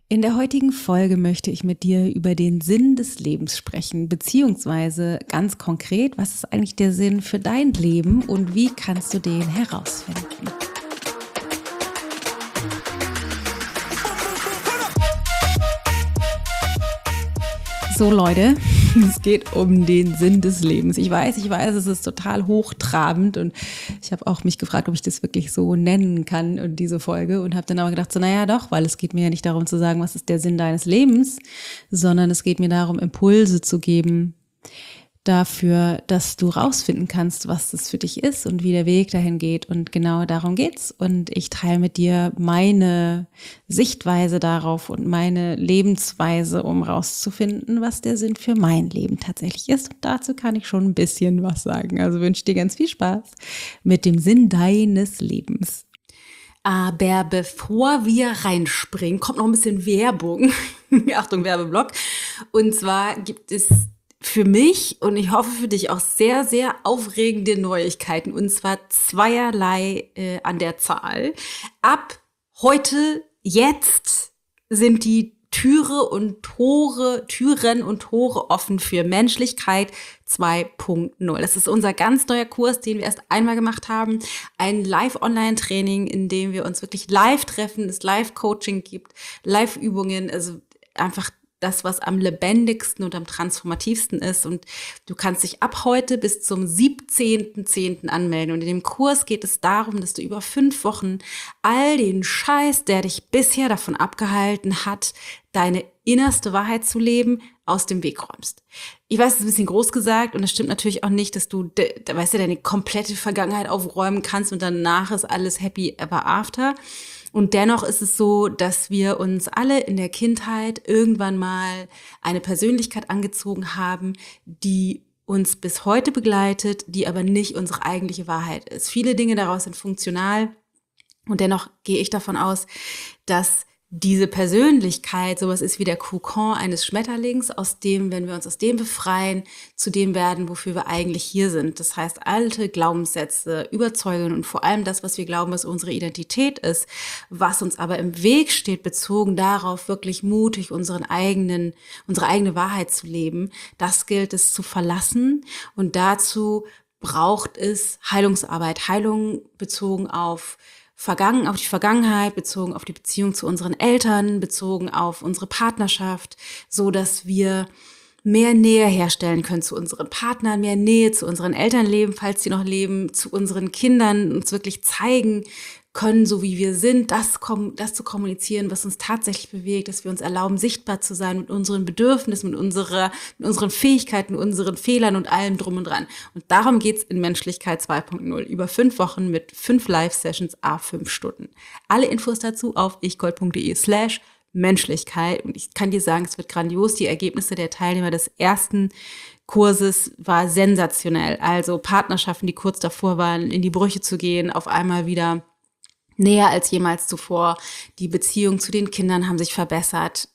In der heutigen Folge möchte ich mit dir über den Sinn des Lebens sprechen, beziehungsweise ganz konkret, was ist eigentlich der Sinn für dein Leben und wie kannst du den herausfinden? So Leute, es geht um den Sinn des Lebens. Ich weiß, es ist total hochtrabend und ich habe auch mich gefragt, ob ich das wirklich so nennen kann und diese Folge und habe dann aber gedacht, so naja doch, weil es geht mir ja nicht darum zu sagen, was ist der Sinn deines Lebens, sondern es geht mir darum, Impulse zu geben dafür, dass du rausfinden kannst, was das für dich ist und wie der Weg dahin geht. Und genau darum geht's. Und ich teile mit dir meine Sichtweise darauf und meine Lebensweise, um rauszufinden, was der Sinn für mein Leben tatsächlich ist. Und dazu kann ich schon ein bisschen was sagen. Also wünsche dir ganz viel Spaß mit dem Sinn deines Lebens. Aber bevor wir reinspringen, kommt noch ein bisschen Werbung. Achtung, Werbeblock. Und zwar gibt es für mich und ich hoffe für dich auch sehr, sehr aufregende Neuigkeiten. Und zwar zweierlei an der Zahl. Ab heute, jetzt sind die Türen und Tore offen für Menschlichkeit 2.0. Das ist unser ganz neuer Kurs, den wir erst einmal gemacht haben. Ein Live-Online-Training, in dem wir uns wirklich live treffen, es Live-Coaching gibt, Live-Übungen, also einfach das, was am lebendigsten und am transformativsten ist. Und du kannst dich ab heute bis zum 17.10. anmelden. Und in dem Kurs geht es darum, dass du über 5 Wochen all den Scheiß, der dich bisher davon abgehalten hat, deine innerste Wahrheit zu leben, aus dem Weg räumst. Ich weiß, es ist ein bisschen groß gesagt und es stimmt natürlich auch nicht, dass du, deine komplette Vergangenheit aufräumen kannst und danach ist alles happy ever after. Und dennoch ist es so, dass wir uns alle in der Kindheit irgendwann mal eine Persönlichkeit angezogen haben, die uns bis heute begleitet, die aber nicht unsere eigentliche Wahrheit ist. Viele Dinge daraus sind funktional und dennoch gehe ich davon aus, dass diese Persönlichkeit sowas ist wie der Kokon eines Schmetterlings, aus dem, wenn wir uns aus dem befreien, zu dem werden, wofür wir eigentlich hier sind. Das heißt, alte Glaubenssätze, Überzeugungen und vor allem das, was wir glauben, was unsere Identität ist, was uns aber im Weg steht, bezogen darauf, wirklich mutig unsere eigene Wahrheit zu leben, das gilt es zu verlassen und dazu braucht es Heilungsarbeit, Heilung bezogen auf die Vergangenheit, bezogen auf die Beziehung zu unseren Eltern, bezogen auf unsere Partnerschaft, so dass wir mehr Nähe herstellen können zu unseren Partnern, mehr Nähe zu unseren Eltern leben, falls sie noch leben, zu unseren Kindern, uns wirklich zeigen können, so wie wir sind, das zu kommunizieren, was uns tatsächlich bewegt, dass wir uns erlauben, sichtbar zu sein mit unseren Bedürfnissen, mit unseren Fähigkeiten, unseren Fehlern und allem drum und dran. Und darum geht's in Menschlichkeit 2.0. Über 5 Wochen mit 5 Live-Sessions, 5 Stunden. Alle Infos dazu auf ichgold.de/Menschlichkeit. Und ich kann dir sagen, es wird grandios. Die Ergebnisse der Teilnehmer des ersten Kurses war sensationell. Also Partnerschaften, die kurz davor waren, in die Brüche zu gehen, auf einmal wieder näher als jemals zuvor. Die Beziehungen zu den Kindern haben sich verbessert.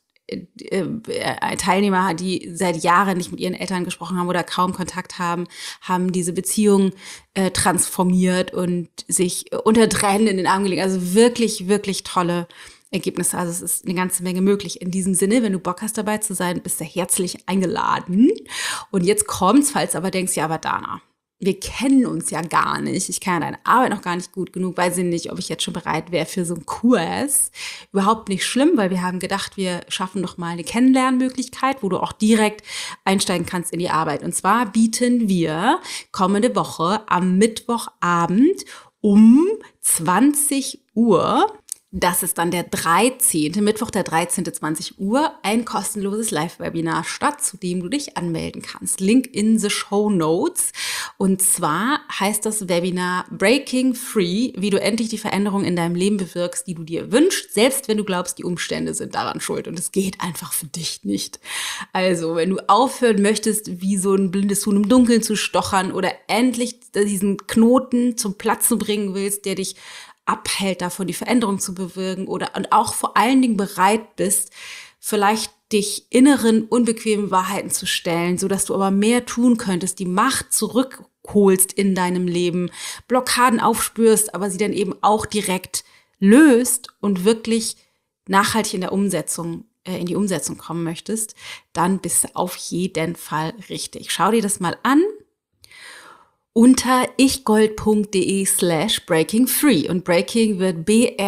Teilnehmer, die seit Jahren nicht mit ihren Eltern gesprochen haben oder kaum Kontakt haben, haben diese Beziehung transformiert und sich unter Tränen in den Arm gelegt. Also wirklich, wirklich tolle Ergebnisse. Also es ist eine ganze Menge möglich. In diesem Sinne, wenn du Bock hast, dabei zu sein, bist du herzlich eingeladen. Und jetzt kommt's, falls du aber denkst, ja, aber Dana, wir kennen uns ja gar nicht. Ich kenne deine Arbeit noch gar nicht gut genug. Weiß ich nicht, ob ich jetzt schon bereit wäre für so einen Kurs. Überhaupt nicht schlimm, weil wir haben gedacht, wir schaffen noch mal eine Kennenlernmöglichkeit, wo du auch direkt einsteigen kannst in die Arbeit. Und zwar bieten wir kommende Woche am Mittwochabend um 20 Uhr, das ist dann der 13., Mittwoch der 13., 20 Uhr, ein kostenloses Live-Webinar statt, zu dem du dich anmelden kannst. Link in the Show Notes. Und zwar heißt das Webinar Breaking Free, wie du endlich die Veränderung in deinem Leben bewirkst, die du dir wünschst, selbst wenn du glaubst, die Umstände sind daran schuld. Und es geht einfach für dich nicht. Also, wenn du aufhören möchtest, wie so ein blindes Huhn im Dunkeln zu stochern oder endlich diesen Knoten zum Platzen bringen willst, der dich abhält davon, die Veränderung zu bewirken und auch vor allen Dingen bereit bist, vielleicht dich inneren, unbequemen Wahrheiten zu stellen, sodass du aber mehr tun könntest, die Macht zurückholst in deinem Leben, Blockaden aufspürst, aber sie dann eben auch direkt löst und wirklich nachhaltig in die Umsetzung kommen möchtest, dann bist du auf jeden Fall richtig. Schau dir das mal an unter ichgold.de/breakingfree und Breaking wird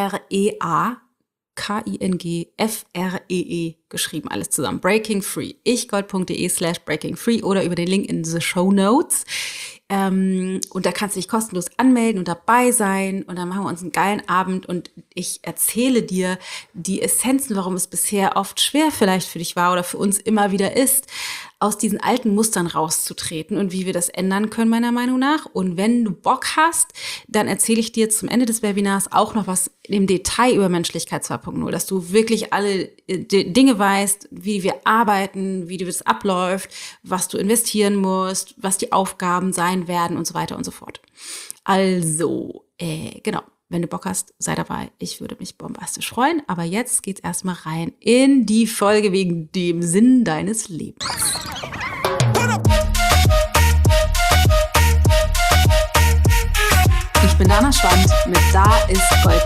BREAKINGFREE geschrieben, alles zusammen. Breaking Free. ichgold.de/breakingfree oder über den Link in the Show Notes. Und da kannst du dich kostenlos anmelden und dabei sein und dann machen wir uns einen geilen Abend und ich erzähle dir die Essenzen, warum es bisher oft schwer vielleicht für dich war oder für uns immer wieder ist, aus diesen alten Mustern rauszutreten und wie wir das ändern können, meiner Meinung nach. Und wenn du Bock hast, dann erzähle ich dir zum Ende des Webinars auch noch was im Detail über Menschlichkeit 2.0, dass du wirklich alle Dinge weißt, wie wir arbeiten, wie das abläuft, was du investieren musst, was die Aufgaben sein werden und so weiter und so fort. Also, genau. Wenn du Bock hast, sei dabei. Ich würde mich bombastisch freuen. Aber jetzt geht's erstmal rein in die Folge wegen dem Sinn deines Lebens. Ich bin Dana Schwand mit Da ist Gold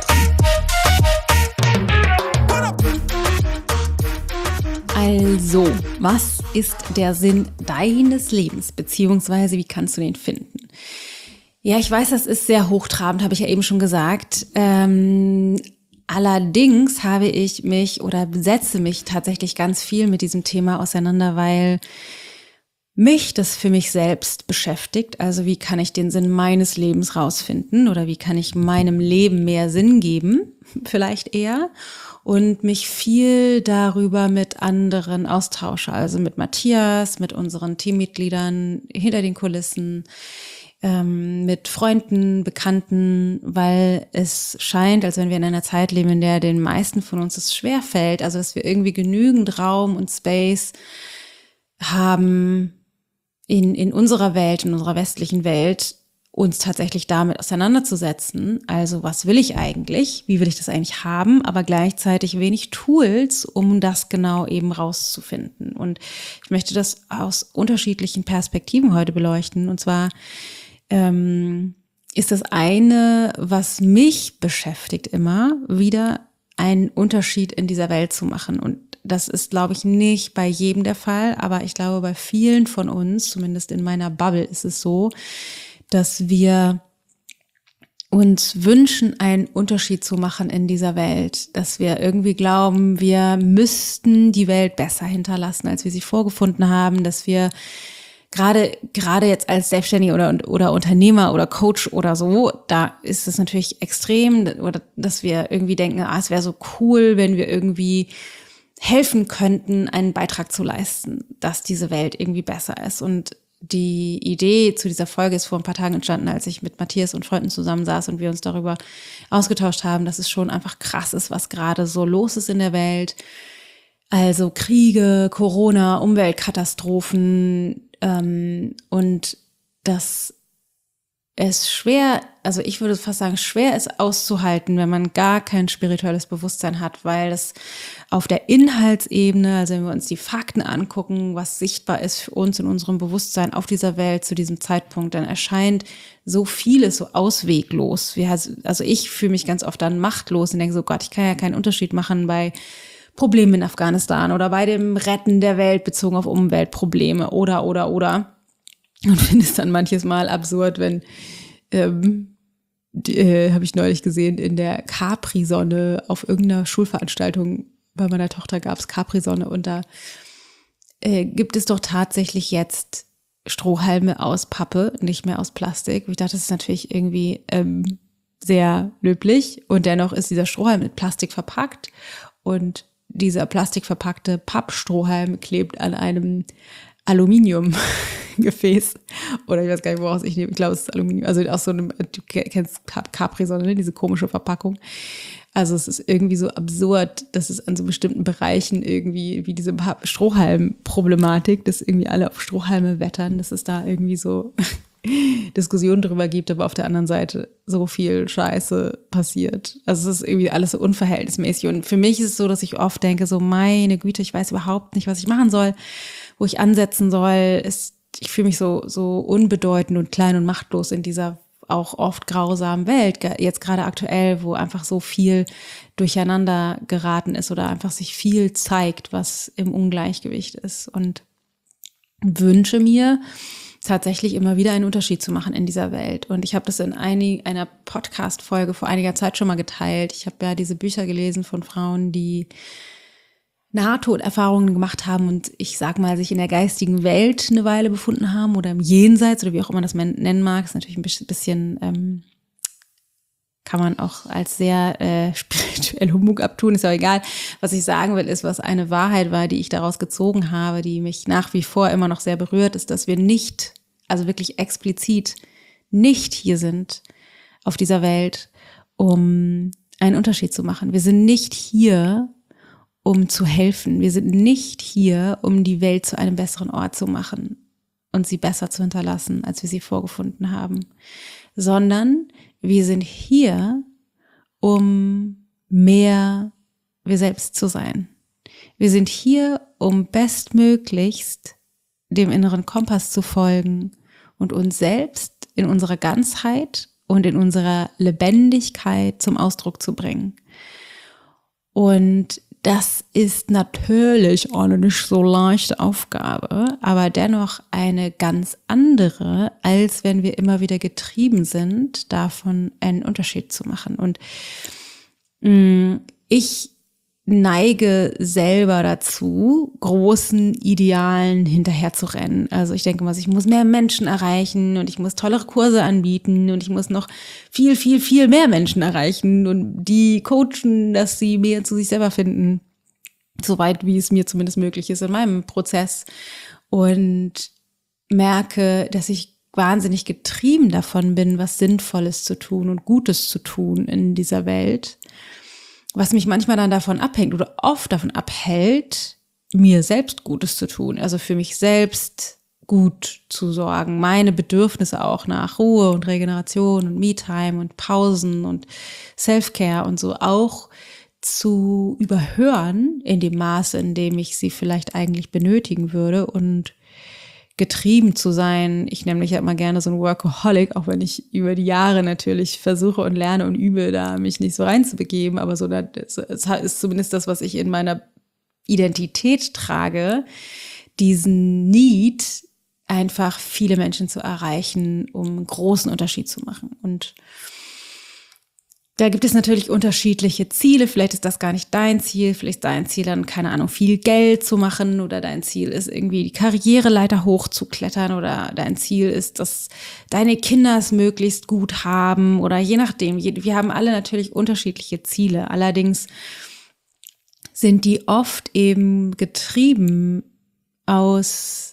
drin. Also, was ist der Sinn deines Lebens, beziehungsweise wie kannst du den finden? Ja, ich weiß, das ist sehr hochtrabend, habe ich ja eben schon gesagt. Allerdings habe ich mich oder setze mich tatsächlich ganz viel mit diesem Thema auseinander, weil mich das für mich selbst beschäftigt. Also wie kann ich den Sinn meines Lebens rausfinden oder wie kann ich meinem Leben mehr Sinn geben, vielleicht eher. Und mich viel darüber mit anderen austausche, also mit Matthias, mit unseren Teammitgliedern hinter den Kulissen, mit Freunden, Bekannten, weil es scheint, als wenn wir in einer Zeit leben, in der den meisten von uns es schwerfällt, also dass wir irgendwie genügend Raum und Space haben in unserer Welt, in unserer westlichen Welt, uns tatsächlich damit auseinanderzusetzen. Also was will ich eigentlich? Wie will ich das eigentlich haben? Aber gleichzeitig wenig Tools, um das genau eben rauszufinden. Und ich möchte das aus unterschiedlichen Perspektiven heute beleuchten. Und zwar ist das eine, was mich beschäftigt, immer wieder einen Unterschied in dieser Welt zu machen. Und das ist, glaube ich, nicht bei jedem der Fall, aber ich glaube, bei vielen von uns, zumindest in meiner Bubble, ist es so, dass wir uns wünschen, einen Unterschied zu machen in dieser Welt, dass wir irgendwie glauben, wir müssten die Welt besser hinterlassen, als wir sie vorgefunden haben, dass wir gerade jetzt als Selbstständiger oder Unternehmer oder Coach oder so, da ist es natürlich extrem, oder dass wir irgendwie denken, es wäre so cool, wenn wir irgendwie helfen könnten, einen Beitrag zu leisten, dass diese Welt irgendwie besser ist. Und die Idee zu dieser Folge ist vor ein paar Tagen entstanden, als ich mit Matthias und Freunden zusammensaß und wir uns darüber ausgetauscht haben, dass es schon einfach krass ist, was gerade so los ist in der Welt. Also Kriege, Corona, Umweltkatastrophen, und dass es schwer, also ich würde fast sagen, schwer ist auszuhalten, wenn man gar kein spirituelles Bewusstsein hat, weil das auf der Inhaltsebene, also wenn wir uns die Fakten angucken, was sichtbar ist für uns in unserem Bewusstsein auf dieser Welt zu diesem Zeitpunkt, dann erscheint so vieles so ausweglos. Also ich fühle mich ganz oft dann machtlos und denke so, Gott, ich kann ja keinen Unterschied machen bei Probleme in Afghanistan oder bei dem Retten der Welt bezogen auf Umweltprobleme oder. Und finde es dann manches Mal absurd, wenn, habe ich neulich gesehen, in der Capri-Sonne auf irgendeiner Schulveranstaltung bei meiner Tochter gab es Capri-Sonne und da gibt es doch tatsächlich jetzt Strohhalme aus Pappe, nicht mehr aus Plastik. Ich dachte, das ist natürlich irgendwie sehr löblich und dennoch ist dieser Strohhalm mit Plastik verpackt und dieser plastikverpackte Pappstrohhalm klebt an einem Aluminiumgefäß. Oder ich weiß gar nicht, woraus ich nehme. Ich glaube, es ist Aluminium. Also aus so einem, du kennst Capri-Sonne, ne? Diese komische Verpackung. Also es ist irgendwie so absurd, dass es an so bestimmten Bereichen irgendwie, wie diese Strohhalm-Problematik, dass irgendwie alle auf Strohhalme wettern, dass es da irgendwie so Diskussionen drüber gibt, aber auf der anderen Seite so viel Scheiße passiert. Also es ist irgendwie alles so unverhältnismäßig. Und für mich ist es so, dass ich oft denke, so meine Güte, ich weiß überhaupt nicht, was ich machen soll, wo ich ansetzen soll. Ich fühle mich so unbedeutend und klein und machtlos in dieser auch oft grausamen Welt, jetzt gerade aktuell, wo einfach so viel durcheinander geraten ist oder einfach sich viel zeigt, was im Ungleichgewicht ist, und wünsche mir tatsächlich immer wieder einen Unterschied zu machen in dieser Welt. Und ich habe das in einer Podcast-Folge vor einiger Zeit schon mal geteilt. Ich habe ja diese Bücher gelesen von Frauen, die Nahtoderfahrungen gemacht haben und ich sag mal, sich in der geistigen Welt eine Weile befunden haben oder im Jenseits oder wie auch immer das man nennen mag. Ist natürlich ein bisschen, kann man auch als sehr spirituell Humbug abtun, ist ja egal. Was ich sagen will, ist, was eine Wahrheit war, die ich daraus gezogen habe, die mich nach wie vor immer noch sehr berührt, ist, dass wir nicht, also wirklich explizit nicht hier sind auf dieser Welt, um einen Unterschied zu machen. Wir sind nicht hier, um zu helfen. Wir sind nicht hier, um die Welt zu einem besseren Ort zu machen und sie besser zu hinterlassen, als wir sie vorgefunden haben, sondern wir sind hier, um mehr wir selbst zu sein. Wir sind hier, um bestmöglichst dem inneren Kompass zu folgen und uns selbst in unserer Ganzheit und in unserer Lebendigkeit zum Ausdruck zu bringen. Und das ist natürlich eine nicht so leichte Aufgabe, aber dennoch eine ganz andere, als wenn wir immer wieder getrieben sind, davon einen Unterschied zu machen. Und ich neige selber dazu, großen Idealen hinterherzurennen. Also ich denke mal, ich muss mehr Menschen erreichen und ich muss tollere Kurse anbieten und ich muss noch viel, viel, viel mehr Menschen erreichen und die coachen, dass sie mehr zu sich selber finden, soweit wie es mir zumindest möglich ist in meinem Prozess, und merke, dass ich wahnsinnig getrieben davon bin, was Sinnvolles zu tun und Gutes zu tun in dieser Welt, was mich manchmal dann davon abhängt oder oft davon abhält, mir selbst Gutes zu tun, also für mich selbst gut zu sorgen, meine Bedürfnisse auch nach Ruhe und Regeneration und Me-Time und Pausen und Self-Care und so auch zu überhören in dem Maße, in dem ich sie vielleicht eigentlich benötigen würde, und getrieben zu sein. Ich nenne mich ja immer gerne so ein Workaholic, auch wenn ich über die Jahre natürlich versuche und lerne und übe, da mich nicht so reinzubegeben, aber so, das ist zumindest das, was ich in meiner Identität trage, diesen Need, einfach viele Menschen zu erreichen, um einen großen Unterschied zu machen. Und da gibt es natürlich unterschiedliche Ziele. Vielleicht ist das gar nicht dein Ziel. Vielleicht ist dein Ziel dann, keine Ahnung, viel Geld zu machen, oder dein Ziel ist irgendwie die Karriereleiter hochzuklettern, oder dein Ziel ist, dass deine Kinder es möglichst gut haben, oder je nachdem. Wir haben alle natürlich unterschiedliche Ziele. Allerdings sind die oft eben getrieben aus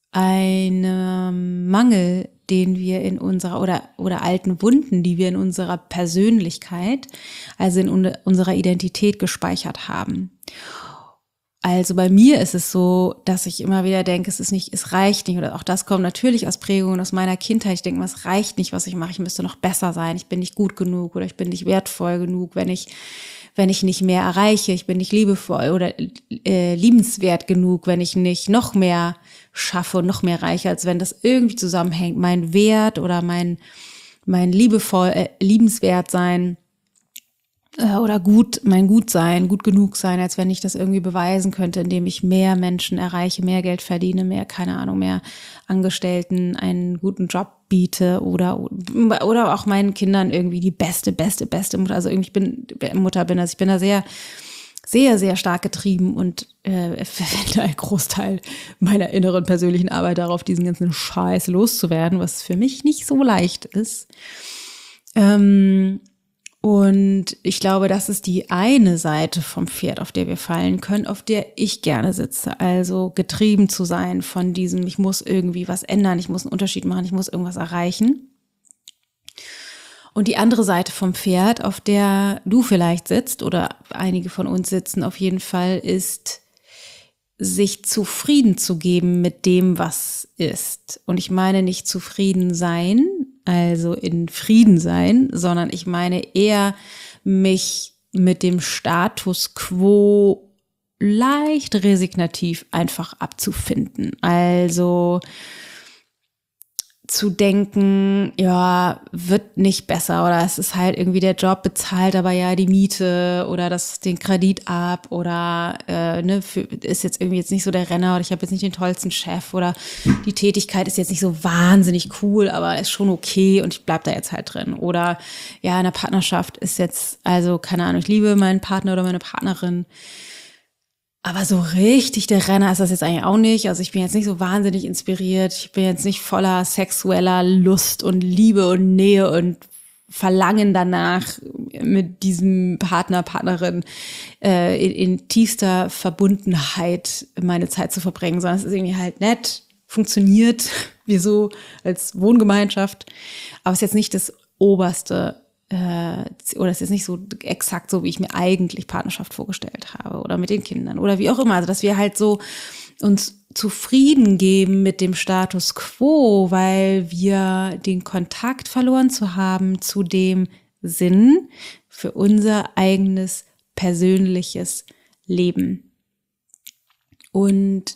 einem Mangel, den wir in unserer oder alten Wunden, die wir in unserer Persönlichkeit, also in unserer Identität gespeichert haben. Also bei mir ist es so, dass ich immer wieder denke, es reicht nicht, oder auch das kommt natürlich aus Prägungen aus meiner Kindheit. Ich denke, es reicht nicht, was ich mache, ich müsste noch besser sein, ich bin nicht gut genug oder ich bin nicht wertvoll genug, wenn ich nicht mehr erreiche, ich bin nicht liebevoll oder liebenswert genug, wenn ich nicht noch mehr schaffe und noch mehr erreiche, als wenn das irgendwie zusammenhängt, mein Wert oder mein liebenswert sein oder mein Gutsein, gut genug sein, als wenn ich das irgendwie beweisen könnte, indem ich mehr Menschen erreiche, mehr Geld verdiene, mehr Angestellten einen guten Job biete oder auch meinen Kindern irgendwie die beste Mutter, also irgendwie ich bin da sehr, sehr, sehr stark getrieben und verwende einen Großteil meiner inneren persönlichen Arbeit darauf, diesen ganzen Scheiß loszuwerden, was für mich nicht so leicht ist. Und ich glaube, das ist die eine Seite vom Pferd, auf der wir fallen können, auf der ich gerne sitze. Also getrieben zu sein von diesem, ich muss irgendwie was ändern, ich muss einen Unterschied machen, ich muss irgendwas erreichen. Und die andere Seite vom Pferd, auf der du vielleicht sitzt oder einige von uns sitzen auf jeden Fall, ist, sich zufrieden zu geben mit dem, was ist. Und ich meine nicht zufrieden sein, also in Frieden sein, sondern ich meine eher, mich mit dem Status quo leicht resignativ einfach abzufinden. Also zu denken, ja, wird nicht besser oder es ist halt irgendwie der Job bezahlt, aber ja die Miete oder den Kredit ab oder ist jetzt irgendwie jetzt nicht so der Renner oder ich habe jetzt nicht den tollsten Chef oder die Tätigkeit ist jetzt nicht so wahnsinnig cool, aber ist schon okay und ich bleib da jetzt halt drin. Oder ja, in der Partnerschaft ist jetzt, also keine Ahnung, ich liebe meinen Partner oder meine Partnerin, aber so richtig der Renner ist das jetzt eigentlich auch nicht. Also ich bin jetzt nicht so wahnsinnig inspiriert. Ich bin jetzt nicht voller sexueller Lust und Liebe und Nähe und Verlangen danach, mit diesem Partner, Partnerin in tiefster Verbundenheit meine Zeit zu verbringen, sondern es ist irgendwie halt nett, funktioniert, wir so als Wohngemeinschaft. Aber es ist jetzt nicht das Oberste, oder es ist nicht so exakt so, wie ich mir eigentlich Partnerschaft vorgestellt habe oder mit den Kindern oder wie auch immer. Also, dass wir halt so uns zufrieden geben mit dem Status quo, weil wir den Kontakt verloren zu haben zu dem Sinn für unser eigenes persönliches Leben. Und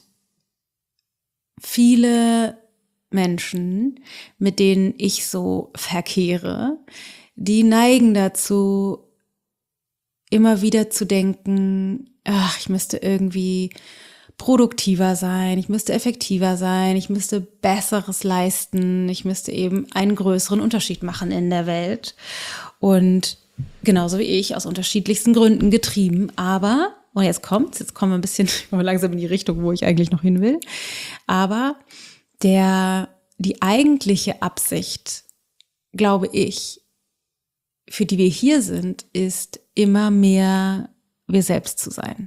viele Menschen, mit denen ich so verkehre, die neigen dazu, immer wieder zu denken, ach, ich müsste irgendwie produktiver sein, ich müsste effektiver sein, ich müsste Besseres leisten, ich müsste eben einen größeren Unterschied machen in der Welt. Und genauso wie ich, aus unterschiedlichsten Gründen getrieben. Aber, und jetzt kommen wir ein bisschen langsam in die Richtung, wo ich eigentlich noch hin will. Aber die eigentliche Absicht, glaube ich, für die wir hier sind, ist immer mehr wir selbst zu sein.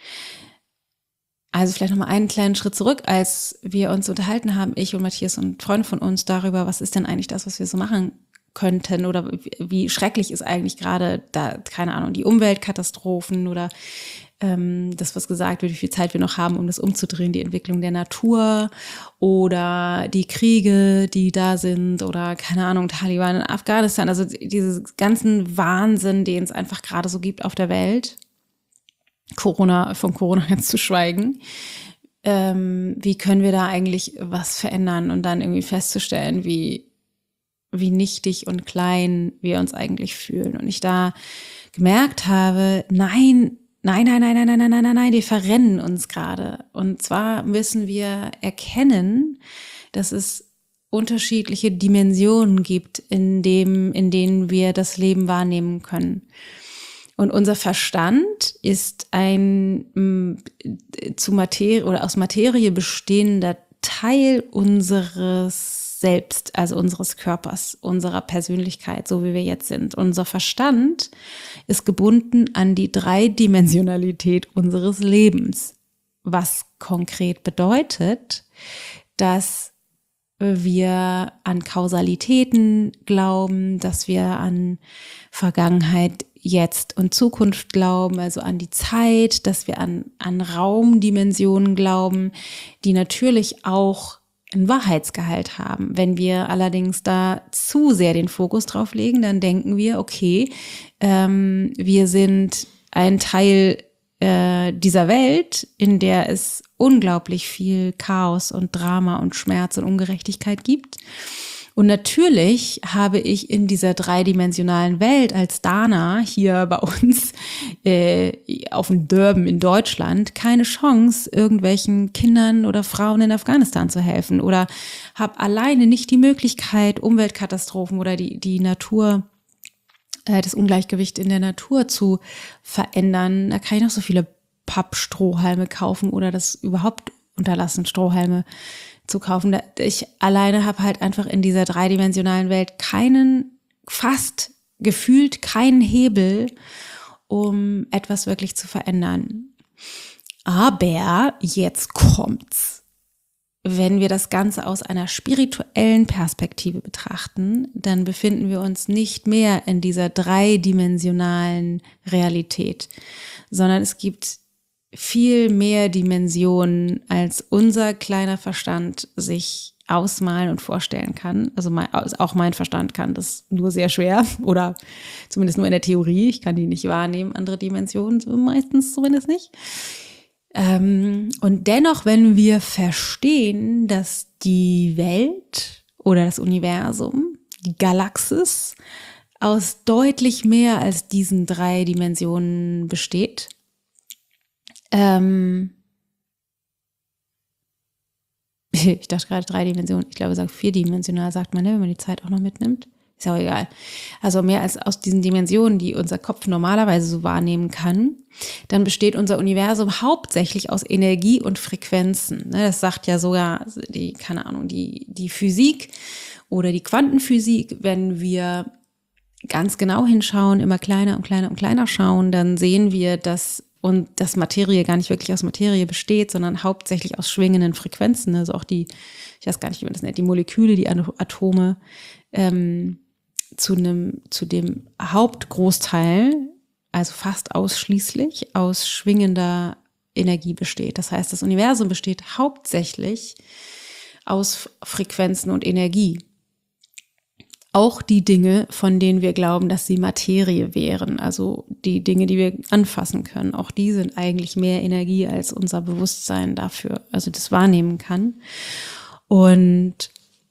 Also vielleicht nochmal einen kleinen Schritt zurück, als wir uns unterhalten haben, ich und Matthias und Freunde von uns darüber, was ist denn eigentlich das, was wir so machen könnten oder wie schrecklich ist eigentlich gerade da, keine Ahnung, die Umweltkatastrophen oder das, was gesagt wird, wie viel Zeit wir noch haben, um das umzudrehen, die Entwicklung der Natur oder die Kriege, die da sind oder keine Ahnung, Taliban in Afghanistan, also diese ganzen Wahnsinn, den es einfach gerade so gibt auf der Welt, von Corona jetzt zu schweigen, wie können wir da eigentlich was verändern und dann irgendwie festzustellen, wie nichtig und klein wir uns eigentlich fühlen und ich da gemerkt habe, Nein, wir verrennen uns gerade. Und zwar müssen wir erkennen, dass es unterschiedliche Dimensionen gibt, in denen wir das Leben wahrnehmen können. Und unser Verstand ist ein aus Materie bestehender Teil unseres Selbst, also unseres Körpers, unserer Persönlichkeit, so wie wir jetzt sind. Unser Verstand ist gebunden an die Dreidimensionalität unseres Lebens, was konkret bedeutet, dass wir an Kausalitäten glauben, dass wir an Vergangenheit, Jetzt und Zukunft glauben, also an die Zeit, dass wir an Raumdimensionen glauben, die natürlich auch einen Wahrheitsgehalt haben. Wenn wir allerdings da zu sehr den Fokus drauf legen, dann denken wir, okay, wir sind ein Teil dieser Welt, in der es unglaublich viel Chaos und Drama und Schmerz und Ungerechtigkeit gibt. Und natürlich habe ich in dieser dreidimensionalen Welt als Dana hier bei uns auf dem Dörben in Deutschland keine Chance, irgendwelchen Kindern oder Frauen in Afghanistan zu helfen oder habe alleine nicht die Möglichkeit, Umweltkatastrophen oder die Natur, das Ungleichgewicht in der Natur zu verändern. Da kann ich noch so viele Pappstrohhalme kaufen oder das überhaupt unterlassen, Strohhalme zu kaufen. Ich alleine habe halt einfach in dieser dreidimensionalen Welt fast gefühlt keinen Hebel, um etwas wirklich zu verändern. Aber jetzt kommt's. Wenn wir das Ganze aus einer spirituellen Perspektive betrachten, dann befinden wir uns nicht mehr in dieser dreidimensionalen Realität, sondern es gibt viel mehr Dimensionen, als unser kleiner Verstand sich ausmalen und vorstellen kann. Also auch mein Verstand kann das nur sehr schwer oder zumindest nur in der Theorie. Ich kann die nicht wahrnehmen, andere Dimensionen meistens zumindest nicht. Und dennoch, wenn wir verstehen, dass die Welt oder das Universum, die Galaxis, aus deutlich mehr als diesen 3 Dimensionen besteht. Ich dachte gerade 3 Dimensionen, ich glaube, es sagt 4-dimensional, sagt man, ne, wenn man die Zeit auch noch mitnimmt. Ist auch egal. Also mehr als aus diesen Dimensionen, die unser Kopf normalerweise so wahrnehmen kann. Dann besteht unser Universum hauptsächlich aus Energie und Frequenzen. Das sagt ja sogar die, keine Ahnung, die Physik oder die Quantenphysik. Wenn wir ganz genau hinschauen, immer kleiner und kleiner und kleiner schauen, dann sehen wir, dass Materie gar nicht wirklich aus Materie besteht, sondern hauptsächlich aus schwingenden Frequenzen. Also auch die, ich weiß gar nicht, wie man das nennt, die Moleküle, die Atome, zu dem Hauptgroßteil, also fast ausschließlich aus schwingender Energie besteht. Das heißt, das Universum besteht hauptsächlich aus Frequenzen und Energie. Auch die Dinge, von denen wir glauben, dass sie Materie wären, also die Dinge, die wir anfassen können, auch die sind eigentlich mehr Energie, als unser Bewusstsein dafür, also das wahrnehmen kann. Und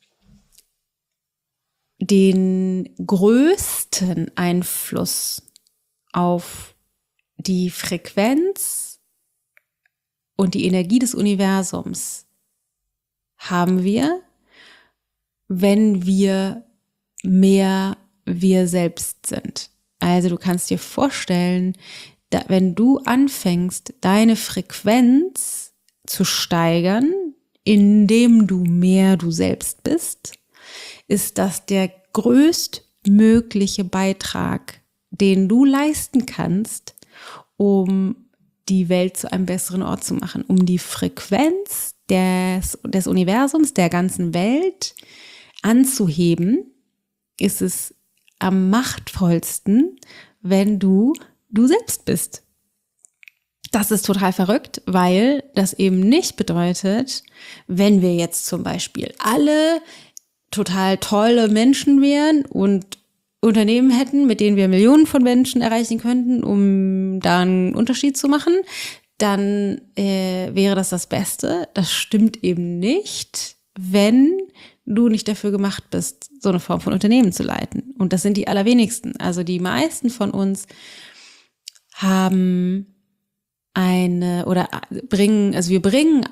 den größten Einfluss auf die Frequenz und die Energie des Universums haben wir, wenn wir mehr wir selbst sind. Also du kannst dir vorstellen, wenn du anfängst, deine Frequenz zu steigern, indem du mehr du selbst bist, ist das der größtmögliche Beitrag, den du leisten kannst, um die Welt zu einem besseren Ort zu machen, um die Frequenz des Universums, der ganzen Welt anzuheben. Ist es am machtvollsten, wenn du selbst bist. Das ist total verrückt, weil das eben nicht bedeutet, wenn wir jetzt zum Beispiel alle total tolle Menschen wären und Unternehmen hätten, mit denen wir Millionen von Menschen erreichen könnten, um da einen Unterschied zu machen, dann wäre das Beste. Das stimmt eben nicht, wenn du nicht dafür gemacht bist, so eine Form von Unternehmen zu leiten. Und das sind die allerwenigsten. Also die meisten von uns haben wir bringen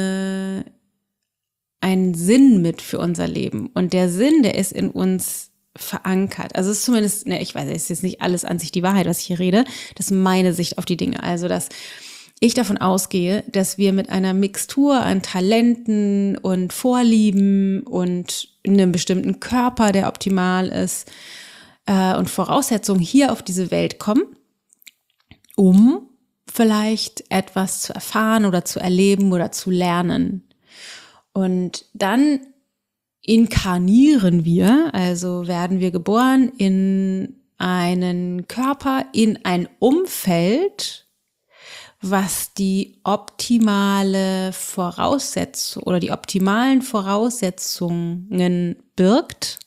einen Sinn mit für unser Leben. Und der Sinn, der ist in uns verankert. Also es ist zumindest, ich weiß, es ist jetzt nicht alles an sich die Wahrheit, was ich hier rede. Das ist meine Sicht auf die Dinge. Also dass ich davon ausgehe, dass wir mit einer Mixtur an Talenten und Vorlieben und einem bestimmten Körper, der optimal ist, und Voraussetzungen hier auf diese Welt kommen, um vielleicht etwas zu erfahren oder zu erleben oder zu lernen. Und dann inkarnieren wir, also werden wir geboren in einen Körper, in ein Umfeld, was die optimale Voraussetzung oder die optimalen Voraussetzungen birgt,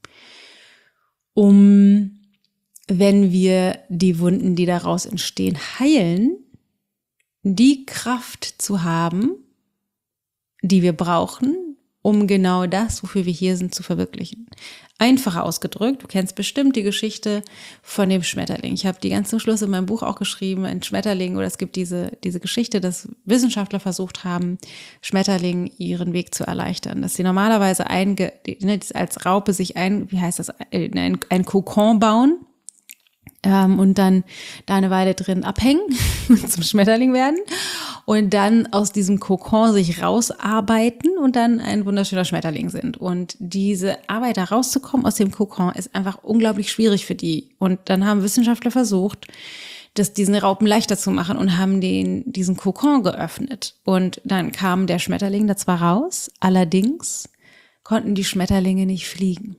um, wenn wir die Wunden, die daraus entstehen, heilen, die Kraft zu haben, die wir brauchen, um genau das, wofür wir hier sind, zu verwirklichen. Einfacher ausgedrückt, du kennst bestimmt die Geschichte von dem Schmetterling. Ich habe die ganz zum Schluss in meinem Buch auch geschrieben, ein Schmetterling, oder es gibt diese Geschichte, dass Wissenschaftler versucht haben, Schmetterlingen ihren Weg zu erleichtern. Dass sie normalerweise als Raupe sich ein Kokon bauen, und dann da eine Weile drin abhängen und zum Schmetterling werden und dann aus diesem Kokon sich rausarbeiten und dann ein wunderschöner Schmetterling sind. Und diese Arbeit, da rauszukommen aus dem Kokon, ist einfach unglaublich schwierig für die. Und dann haben Wissenschaftler versucht, diesen Raupen leichter zu machen und haben diesen Kokon geöffnet. Und dann kam der Schmetterling da zwar raus, allerdings konnten die Schmetterlinge nicht fliegen.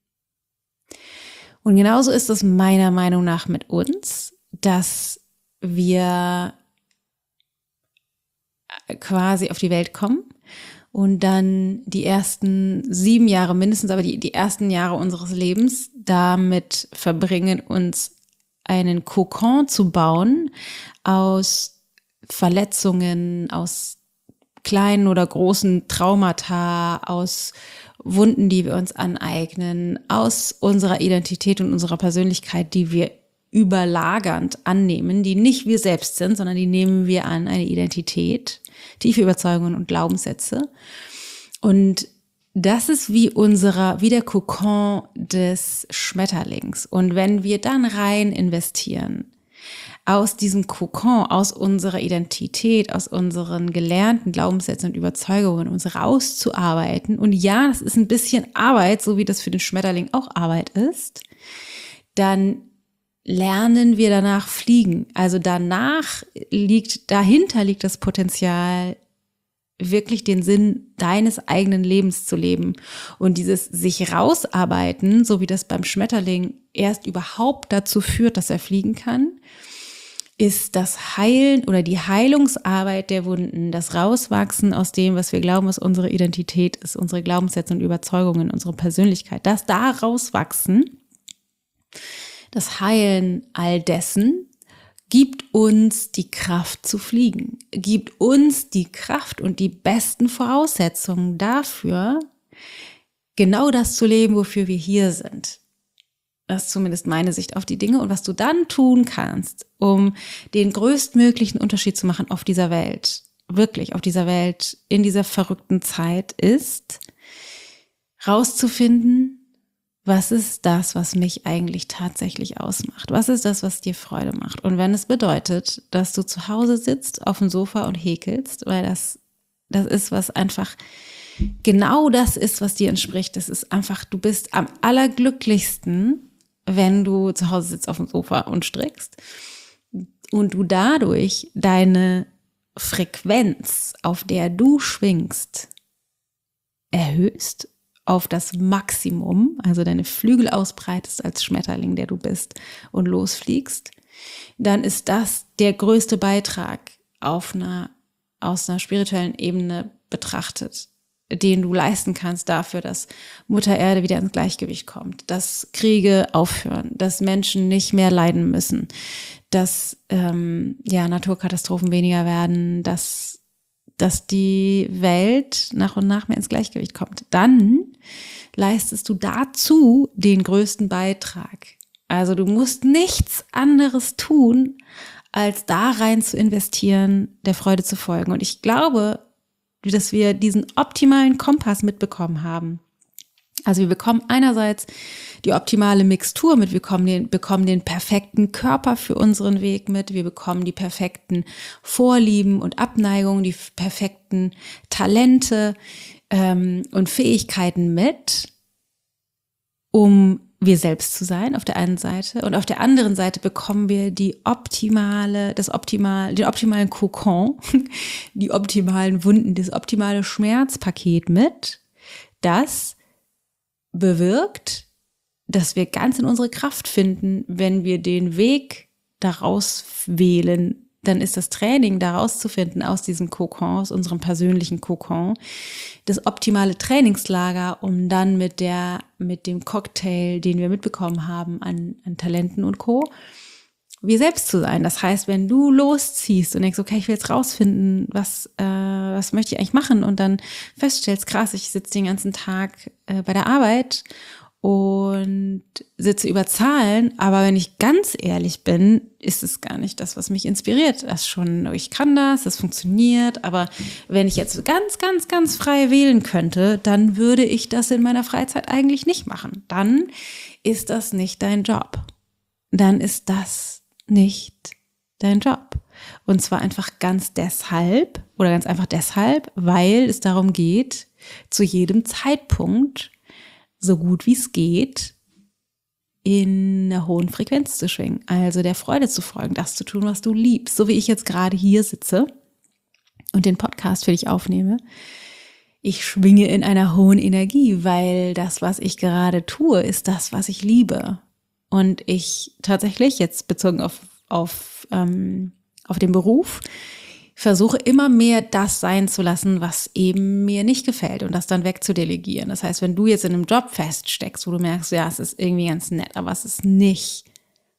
Und genauso ist es meiner Meinung nach mit uns, dass wir quasi auf die Welt kommen und dann die ersten 7 Jahre mindestens, aber die ersten Jahre unseres Lebens damit verbringen, uns einen Kokon zu bauen aus Verletzungen, aus kleinen oder großen Traumata, aus Wunden, die wir uns aneignen, aus unserer Identität und unserer Persönlichkeit, die wir überlagernd annehmen, die nicht wir selbst sind, sondern die nehmen wir an, eine Identität, tiefe Überzeugungen und Glaubenssätze. Und das ist wie der Kokon des Schmetterlings. Und wenn wir dann rein investieren, aus diesem Kokon, aus unserer Identität, aus unseren gelernten Glaubenssätzen und Überzeugungen uns rauszuarbeiten. Und ja, das ist ein bisschen Arbeit, so wie das für den Schmetterling auch Arbeit ist. Dann lernen wir danach fliegen. Also dahinter liegt das Potenzial, wirklich den Sinn deines eigenen Lebens zu leben. Und dieses sich rausarbeiten, so wie das beim Schmetterling erst überhaupt dazu führt, dass er fliegen kann, ist das Heilen oder die Heilungsarbeit der Wunden, das Rauswachsen aus dem, was wir glauben, was unsere Identität ist, unsere Glaubenssätze und Überzeugungen, unsere Persönlichkeit, das da rauswachsen, das Heilen all dessen, gibt uns die Kraft zu fliegen, gibt uns die Kraft und die besten Voraussetzungen dafür, genau das zu leben, wofür wir hier sind. Das ist zumindest meine Sicht auf die Dinge. Und was du dann tun kannst, um den größtmöglichen Unterschied zu machen auf dieser Welt, wirklich auf dieser Welt, in dieser verrückten Zeit, ist rauszufinden, was ist das, was mich eigentlich tatsächlich ausmacht? Was ist das, was dir Freude macht? Und wenn es bedeutet, dass du zu Hause sitzt auf dem Sofa und häkelst, weil das ist, was einfach genau das ist, was dir entspricht. Das ist einfach, du bist am allerglücklichsten, wenn du zu Hause sitzt auf dem Sofa und strickst und du dadurch deine Frequenz, auf der du schwingst, erhöhst auf das Maximum, also deine Flügel ausbreitest als Schmetterling, der du bist und losfliegst, dann ist das der größte Beitrag aus einer spirituellen Ebene betrachtet, den du leisten kannst dafür, dass Mutter Erde wieder ins Gleichgewicht kommt, dass Kriege aufhören, dass Menschen nicht mehr leiden müssen, dass Naturkatastrophen weniger werden, dass die Welt nach und nach mehr ins Gleichgewicht kommt. Dann leistest du dazu den größten Beitrag. Also du musst nichts anderes tun, als da rein zu investieren, der Freude zu folgen. Und ich glaube, dass wir diesen optimalen Kompass mitbekommen haben. Also wir bekommen einerseits die optimale Mixtur mit, wir bekommen den perfekten Körper für unseren Weg mit, wir bekommen die perfekten Vorlieben und Abneigungen, die perfekten Talente und Fähigkeiten mit, um wir selbst zu sein auf der einen Seite, und auf der anderen Seite bekommen wir den optimalen Kokon, die optimalen Wunden, das optimale Schmerzpaket mit, das bewirkt, dass wir ganz in unsere Kraft finden. Wenn wir den Weg daraus wählen, dann ist das Training, daraus zu finden, aus diesem Kokon, aus unserem persönlichen Kokon, das optimale Trainingslager, um dann mit dem Cocktail, den wir mitbekommen haben an Talenten und Co., wir selbst zu sein. Das heißt, wenn du losziehst und denkst, okay, ich will jetzt rausfinden, was möchte ich eigentlich machen, und dann feststellst, krass, ich sitze den ganzen Tag bei der Arbeit und sitze über Zahlen, aber wenn ich ganz ehrlich bin, ist es gar nicht das, was mich inspiriert. Ich kann das funktioniert, aber wenn ich jetzt ganz, ganz, ganz frei wählen könnte, dann würde ich das in meiner Freizeit eigentlich nicht machen. Dann ist das nicht dein Job. Dann ist das nicht dein Job. Und zwar einfach ganz einfach deshalb, weil es darum geht, zu jedem Zeitpunkt so gut wie es geht, in einer hohen Frequenz zu schwingen, also der Freude zu folgen, das zu tun, was du liebst, so wie ich jetzt gerade hier sitze und den Podcast für dich aufnehme. Ich schwinge in einer hohen Energie, weil das, was ich gerade tue, ist das, was ich liebe. Und ich tatsächlich, jetzt bezogen auf den Beruf, versuche immer mehr das sein zu lassen, was eben mir nicht gefällt, und das dann wegzudelegieren. Das heißt, wenn du jetzt in einem Job feststeckst, wo du merkst, ja, es ist irgendwie ganz nett, aber es ist nicht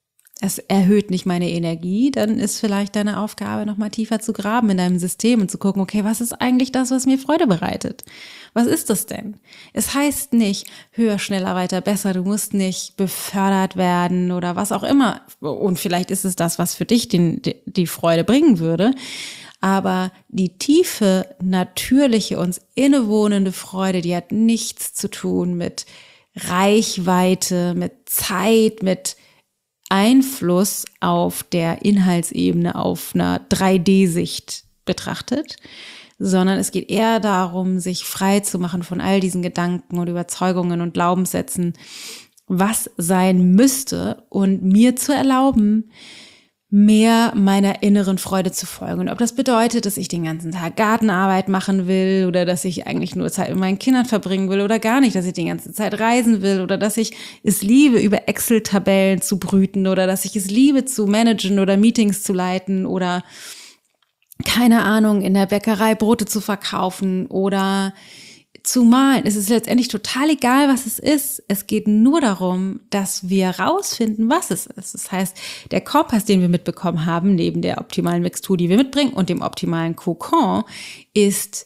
es erhöht nicht meine Energie, dann ist vielleicht deine Aufgabe, noch mal tiefer zu graben in deinem System und zu gucken, okay, was ist eigentlich das, was mir Freude bereitet? Was ist das denn? Es heißt nicht höher, schneller, weiter, besser. Du musst nicht befördert werden oder was auch immer. Und vielleicht ist es das, was für dich die Freude bringen würde. Aber die tiefe, natürliche, uns innewohnende Freude, die hat nichts zu tun mit Reichweite, mit Zeit, mit Einfluss auf der Inhaltsebene auf einer 3D-Sicht betrachtet, sondern es geht eher darum, sich frei zu machen von all diesen Gedanken und Überzeugungen und Glaubenssätzen, was sein müsste und mir zu erlauben, mehr meiner inneren Freude zu folgen. Und ob das bedeutet, dass ich den ganzen Tag Gartenarbeit machen will oder dass ich eigentlich nur Zeit mit meinen Kindern verbringen will oder gar nicht, dass ich die ganze Zeit reisen will oder dass ich es liebe, über Excel-Tabellen zu brüten oder dass ich es liebe, zu managen oder Meetings zu leiten oder keine Ahnung, in der Bäckerei Brote zu verkaufen oder zu malen. Es ist letztendlich total egal, was es ist. Es geht nur darum, dass wir rausfinden, was es ist. Das heißt, der Kompass, den wir mitbekommen haben, neben der optimalen Mixtur, die wir mitbringen und dem optimalen Kokon, ist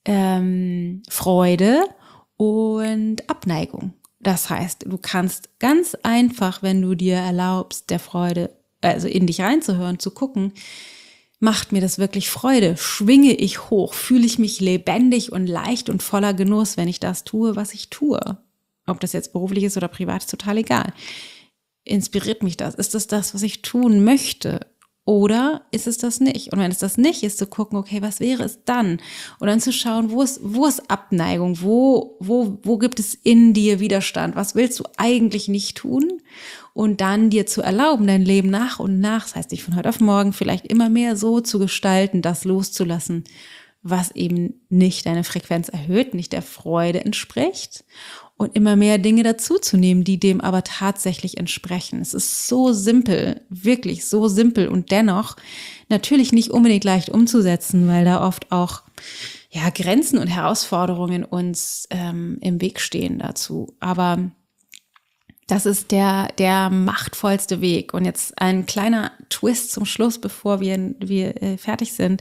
Freude und Abneigung. Das heißt, du kannst ganz einfach, wenn du dir erlaubst, der Freude, also in dich reinzuhören, zu gucken, macht mir das wirklich Freude? Schwinge ich hoch? Fühle ich mich lebendig und leicht und voller Genuss, wenn ich das tue, was ich tue? Ob das jetzt beruflich ist oder privat, ist total egal. Inspiriert mich das? Ist das, was ich tun möchte? Oder ist es das nicht? Und wenn es das nicht ist, zu gucken, okay, was wäre es dann? Und dann zu schauen, wo ist Abneigung? Wo gibt es in dir Widerstand? Was willst du eigentlich nicht tun? Und dann dir zu erlauben, dein Leben nach und nach, das heißt, dich von heute auf morgen vielleicht immer mehr so zu gestalten, das loszulassen, was eben nicht deine Frequenz erhöht, nicht der Freude entspricht und immer mehr Dinge dazuzunehmen, die dem aber tatsächlich entsprechen. Es ist so simpel, wirklich so simpel und dennoch natürlich nicht unbedingt leicht umzusetzen, weil da oft auch Grenzen und Herausforderungen uns im Weg stehen dazu. Aber das ist der machtvollste Weg. Und jetzt ein kleiner Twist zum Schluss, bevor wir fertig sind.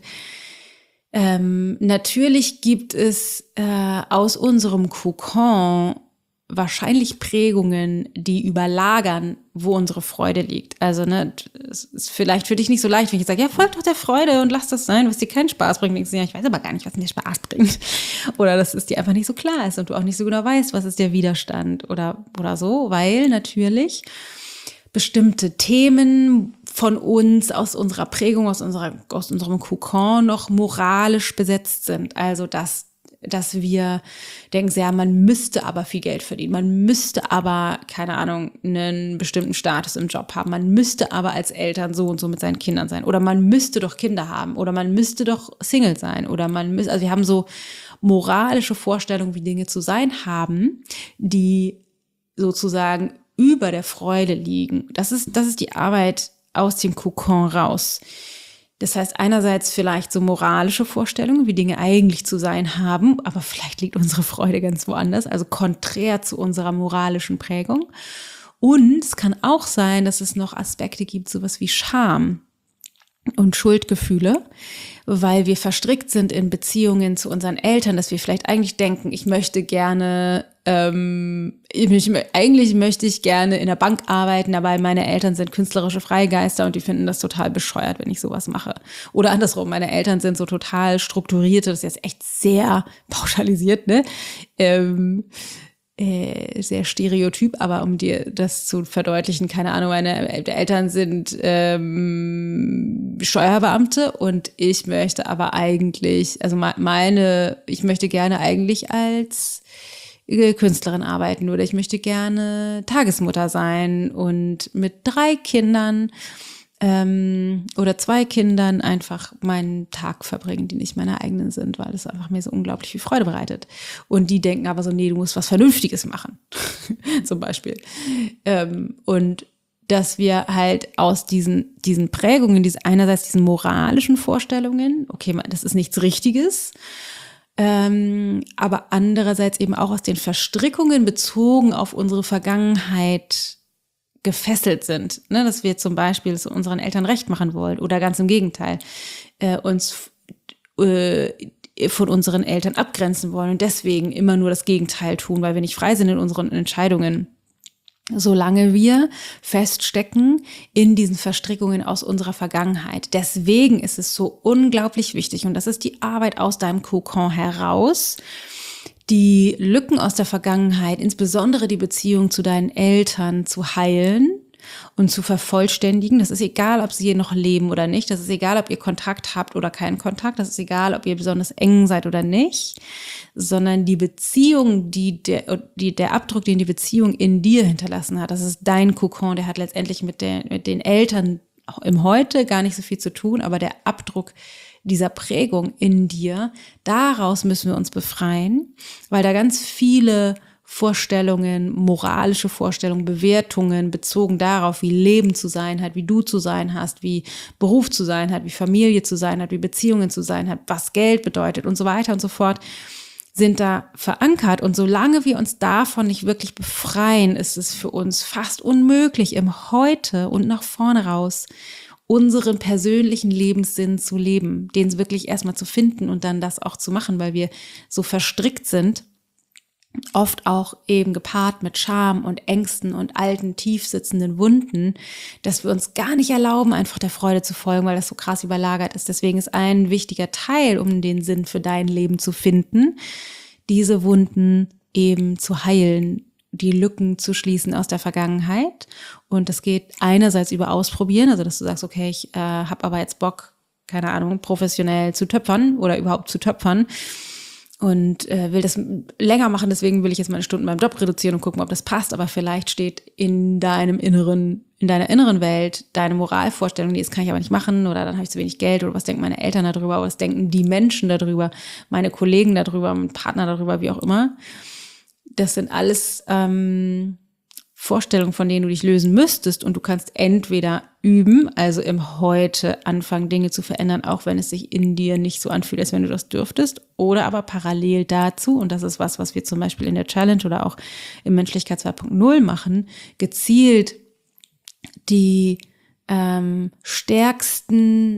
Natürlich gibt es aus unserem Kokon wahrscheinlich Prägungen, die überlagern, wo unsere Freude liegt. Also es ist vielleicht für dich nicht so leicht, wenn ich sage, ja, folg doch der Freude und lass das sein, was dir keinen Spaß bringt. Denkst du, ja, ich weiß aber gar nicht, was mir Spaß bringt. Oder dass es dir einfach nicht so klar ist und du auch nicht so genau weißt, was ist der Widerstand oder so, weil natürlich bestimmte Themen von uns, aus unserer Prägung, aus unserem Kokon noch moralisch besetzt sind. Also dass wir denken, ja, man müsste aber viel Geld verdienen, man müsste aber, keine Ahnung, einen bestimmten Status im Job haben, man müsste aber als Eltern so und so mit seinen Kindern sein oder man müsste doch Kinder haben oder man müsste doch Single sein oder also wir haben so moralische Vorstellungen, wie Dinge zu sein haben, die sozusagen über der Freude liegen. Das ist die Arbeit aus dem Kokon raus. Das heißt, einerseits vielleicht so moralische Vorstellungen, wie Dinge eigentlich zu sein haben, aber vielleicht liegt unsere Freude ganz woanders, also konträr zu unserer moralischen Prägung. Und es kann auch sein, dass es noch Aspekte gibt, sowas wie Scham und Schuldgefühle, weil wir verstrickt sind in Beziehungen zu unseren Eltern, dass wir vielleicht eigentlich denken, ich möchte gerne eigentlich möchte ich gerne in der Bank arbeiten, aber meine Eltern sind künstlerische Freigeister und die finden das total bescheuert, wenn ich sowas mache. Oder andersrum, meine Eltern sind so total strukturierte, das ist jetzt echt sehr pauschalisiert, ne? Sehr stereotyp, aber um dir das zu verdeutlichen, keine Ahnung, meine Eltern sind Steuerbeamte und ich möchte aber eigentlich, also ich möchte gerne eigentlich als Künstlerin arbeiten oder ich möchte gerne Tagesmutter sein und mit 3 Kindern oder 2 Kindern einfach meinen Tag verbringen, die nicht meine eigenen sind, weil es einfach mir so unglaublich viel Freude bereitet. Und die denken aber so, nee, du musst was Vernünftiges machen, zum Beispiel. Und dass wir halt aus diesen Prägungen, einerseits diesen moralischen Vorstellungen, okay, das ist nichts Richtiges, aber andererseits eben auch aus den Verstrickungen bezogen auf unsere Vergangenheit gefesselt sind, ne? Dass wir zum Beispiel so unseren Eltern recht machen wollen oder ganz im Gegenteil, uns von unseren Eltern abgrenzen wollen und deswegen immer nur das Gegenteil tun, weil wir nicht frei sind in unseren Entscheidungen. Solange wir feststecken in diesen Verstrickungen aus unserer Vergangenheit. Deswegen ist es so unglaublich wichtig, und das ist die Arbeit aus deinem Kokon heraus, die Lücken aus der Vergangenheit, insbesondere die Beziehung zu deinen Eltern, zu heilen und zu vervollständigen. Das ist egal, ob sie hier noch leben oder nicht. Das ist egal, ob ihr Kontakt habt oder keinen Kontakt. Das ist egal, ob ihr besonders eng seid oder nicht. Sondern die Beziehung, der Abdruck, den die Beziehung in dir hinterlassen hat, das ist dein Kokon, der hat letztendlich mit den Eltern auch im Heute gar nicht so viel zu tun, aber der Abdruck dieser Prägung in dir, daraus müssen wir uns befreien, weil da ganz viele Vorstellungen, moralische Vorstellungen, Bewertungen bezogen darauf, wie Leben zu sein hat, wie du zu sein hast, wie Beruf zu sein hat, wie Familie zu sein hat, wie Beziehungen zu sein hat, was Geld bedeutet und so weiter und so fort, sind da verankert. Und solange wir uns davon nicht wirklich befreien, ist es für uns fast unmöglich, im Heute und nach vorne raus unseren persönlichen Lebenssinn zu leben, den wirklich erstmal zu finden und dann das auch zu machen, weil wir so verstrickt sind, oft auch eben gepaart mit Scham und Ängsten und alten, tief sitzenden Wunden, dass wir uns gar nicht erlauben, einfach der Freude zu folgen, weil das so krass überlagert ist. Deswegen ist ein wichtiger Teil, um den Sinn für dein Leben zu finden, diese Wunden eben zu heilen, die Lücken zu schließen aus der Vergangenheit. Und das geht einerseits über Ausprobieren, also dass du sagst, okay, ich habe aber jetzt Bock, keine Ahnung, professionell zu töpfern oder überhaupt zu töpfern und will das länger machen, deswegen will ich jetzt meine Stunden beim Job reduzieren und gucken, ob das passt, aber vielleicht steht in deiner inneren Welt deine Moralvorstellung, nee, das kann ich aber nicht machen oder dann habe ich zu wenig Geld oder was denken meine Eltern darüber oder was denken die Menschen darüber, meine Kollegen darüber, mein Partner darüber, wie auch immer. Das sind alles Vorstellungen, von denen du dich lösen müsstest und du kannst entweder üben, also im Heute anfangen, Dinge zu verändern, auch wenn es sich in dir nicht so anfühlt, als wenn du das dürftest, oder aber parallel dazu, und das ist was wir zum Beispiel in der Challenge oder auch im Menschlichkeit 2.0 machen, gezielt die stärksten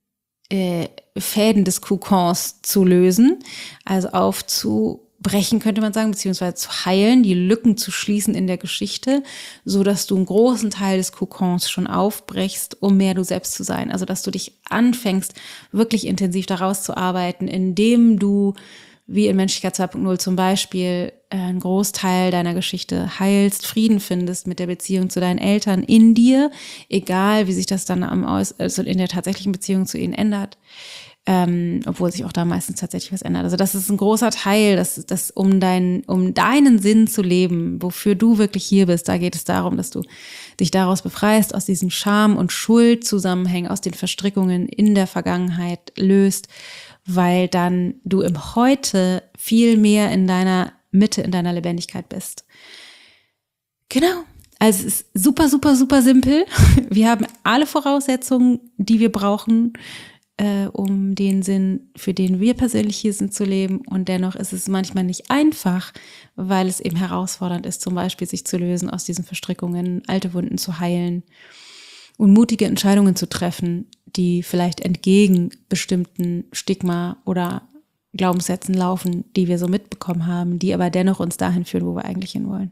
Fäden des Kokons zu lösen, also aufzubrechen, könnte man sagen, beziehungsweise zu heilen, die Lücken zu schließen in der Geschichte, so dass du einen großen Teil des Kokons schon aufbrechst, um mehr du selbst zu sein. Also, dass du dich anfängst, wirklich intensiv daraus zu arbeiten, indem du, wie in Menschlichkeit 2.0 zum Beispiel, einen Großteil deiner Geschichte heilst, Frieden findest mit der Beziehung zu deinen Eltern in dir, egal wie sich das dann also in der tatsächlichen Beziehung zu ihnen ändert. Obwohl sich auch da meistens tatsächlich was ändert. Also das ist ein großer Teil, das um deinen Sinn zu leben, wofür du wirklich hier bist. Da geht es darum, dass du dich daraus befreist, aus diesen Scham- und Schuldzusammenhängen, aus den Verstrickungen in der Vergangenheit löst, weil dann du im Heute viel mehr in deiner Mitte, in deiner Lebendigkeit bist. Genau. Also es ist super, super, super simpel. Wir haben alle Voraussetzungen, die wir brauchen, um den Sinn, für den wir persönlich hier sind, zu leben. Und dennoch ist es manchmal nicht einfach, weil es eben herausfordernd ist, zum Beispiel sich zu lösen aus diesen Verstrickungen, alte Wunden zu heilen und mutige Entscheidungen zu treffen, die vielleicht entgegen bestimmten Stigma oder Glaubenssätzen laufen, die wir so mitbekommen haben, die aber dennoch uns dahin führen, wo wir eigentlich hin wollen.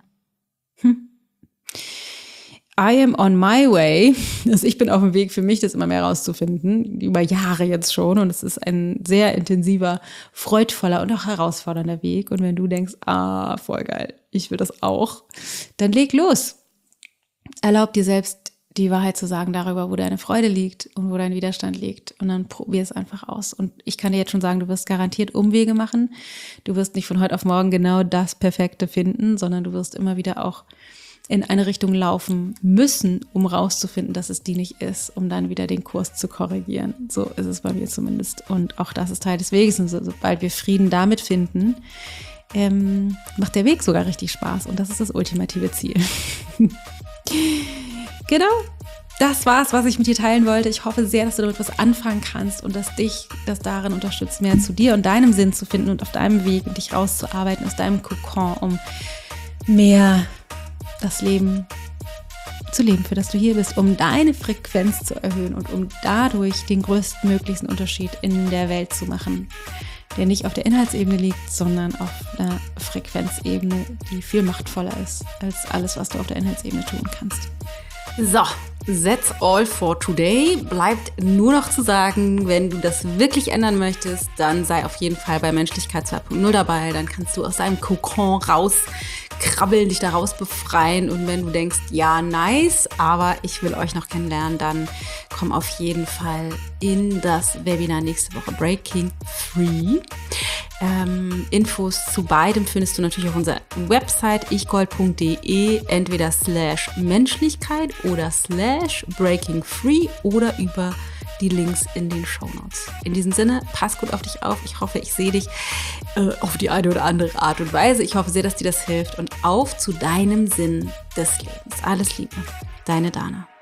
I am on my way. Also ich bin auf dem Weg für mich, das immer mehr rauszufinden, über Jahre jetzt schon. Und es ist ein sehr intensiver, freudvoller und auch herausfordernder Weg. Und wenn du denkst, voll geil, ich will das auch, dann leg los. Erlaub dir selbst die Wahrheit zu sagen darüber, wo deine Freude liegt und wo dein Widerstand liegt. Und dann probier es einfach aus. Und ich kann dir jetzt schon sagen, du wirst garantiert Umwege machen. Du wirst nicht von heute auf morgen genau das Perfekte finden, sondern du wirst immer wieder auch in eine Richtung laufen müssen, um rauszufinden, dass es die nicht ist, um dann wieder den Kurs zu korrigieren. So ist es bei mir zumindest. Und auch das ist Teil des Weges. Und sobald wir Frieden damit finden, macht der Weg sogar richtig Spaß. Und das ist das ultimative Ziel. Genau. Das war's, was ich mit dir teilen wollte. Ich hoffe sehr, dass du damit was anfangen kannst und dass dich das darin unterstützt, mehr zu dir und deinem Sinn zu finden und auf deinem Weg und dich rauszuarbeiten aus deinem Kokon, um mehr das Leben zu leben, für das du hier bist, um deine Frequenz zu erhöhen und um dadurch den größtmöglichen Unterschied in der Welt zu machen, der nicht auf der Inhaltsebene liegt, sondern auf einer Frequenzebene, die viel machtvoller ist als alles, was du auf der Inhaltsebene tun kannst. So, that's all for today. Bleibt nur noch zu sagen, wenn du das wirklich ändern möchtest, dann sei auf jeden Fall bei Menschlichkeit 2.0 dabei. Dann kannst du aus deinem Kokon rauskrabbeln, dich daraus befreien. Und wenn du denkst, ja, nice, aber ich will euch noch kennenlernen, dann komm auf jeden Fall in das Webinar nächste Woche Breaking Free. Infos zu beidem findest du natürlich auf unserer Website ichgold.de, entweder /Menschlichkeit oder /Breaking Free oder über die Links in den Shownotes. In diesem Sinne, pass gut auf dich auf. Ich hoffe, ich sehe dich auf die eine oder andere Art und Weise. Ich hoffe sehr, dass dir das hilft und auf zu deinem Sinn des Lebens. Alles Liebe, deine Dana.